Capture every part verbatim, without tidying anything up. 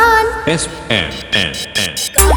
S N N N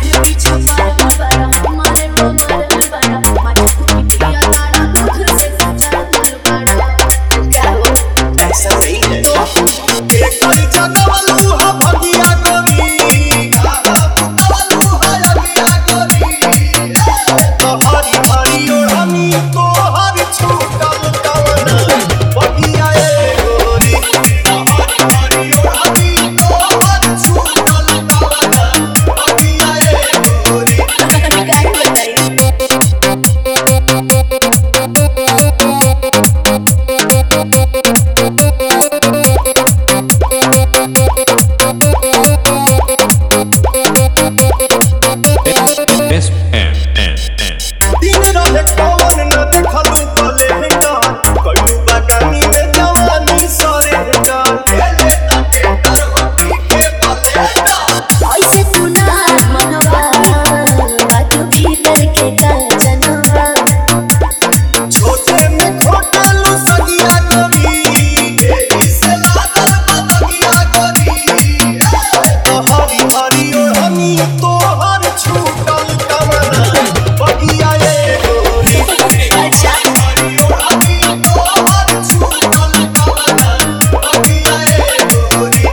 S N N N दिन रहे कौन न देखलू बोले हिंदा कइलू बागानी में जवानी सरे हिंदा खेले ताके कर होती के बोले ऐसे तू ना मनवा बात भीतर के जनवा छोटे में खोटालू सगिया करी इसे लागल बगिया करी तो हरी हरी ओढ़नी तोहर छूटल कमना बगिया ए गोरी अच्छा हरी ओढ़नी तोहर छूटल कमना बगिया ए गोरी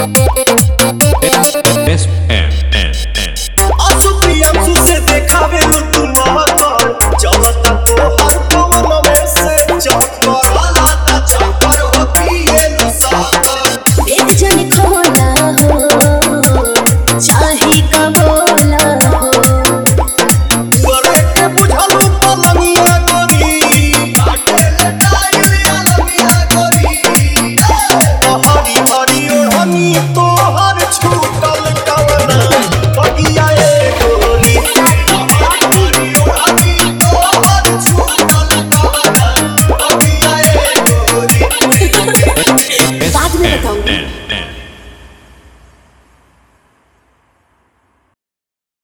S N N N आंसू प्रियांशु से देखावे